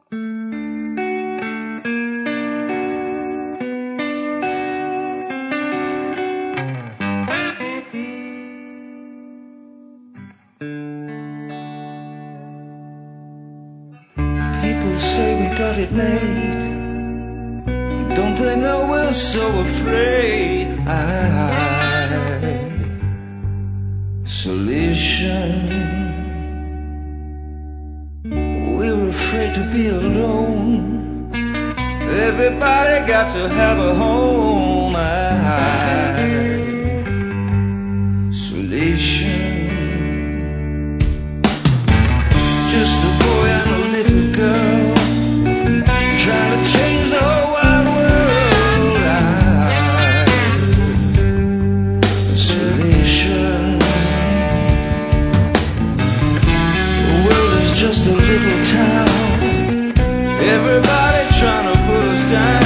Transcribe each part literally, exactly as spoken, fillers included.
People say we got it made. Don't they know we're so afraid? Isolation. We're afraid to be alone. Everybody got to have a home. Isolation. Just a boy and a little girl trying to change the whole wide world. Isolation. The world is just a little town. Everybody trying to put us down.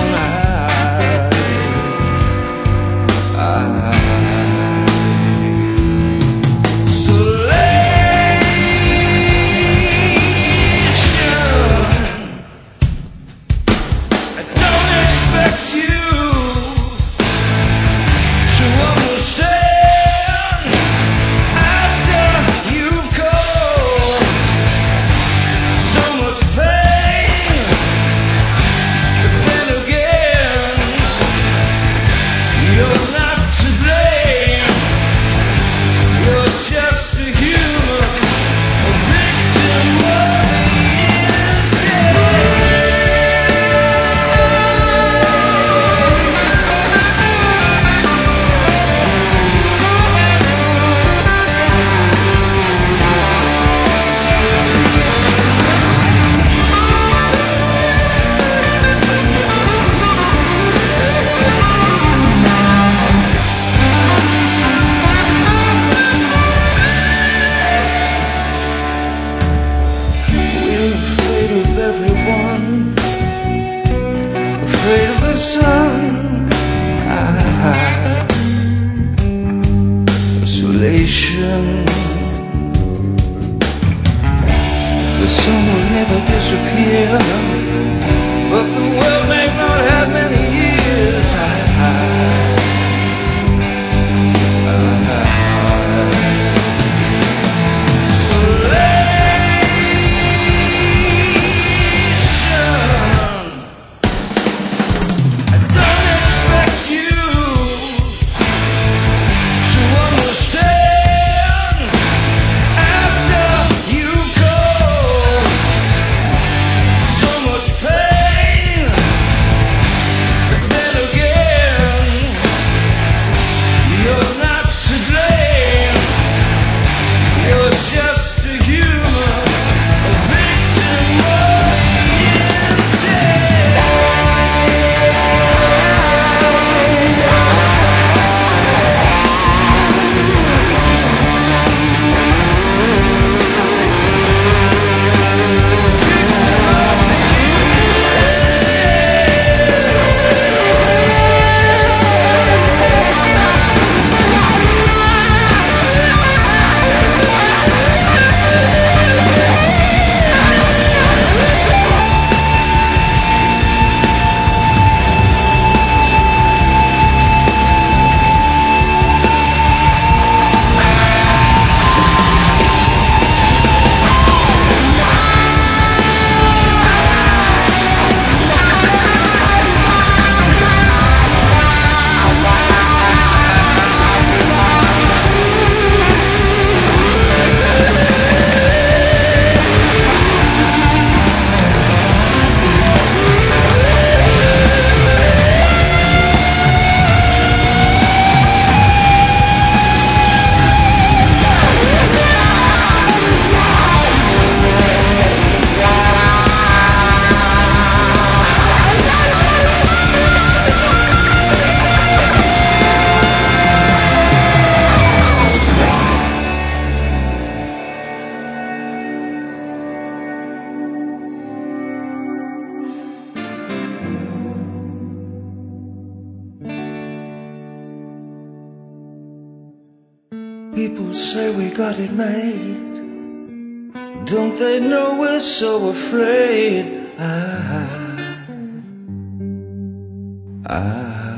Isolation. The sun will never disappear, but the world may not have many years. People say we got it made. Don't they know we're so afraid? I, I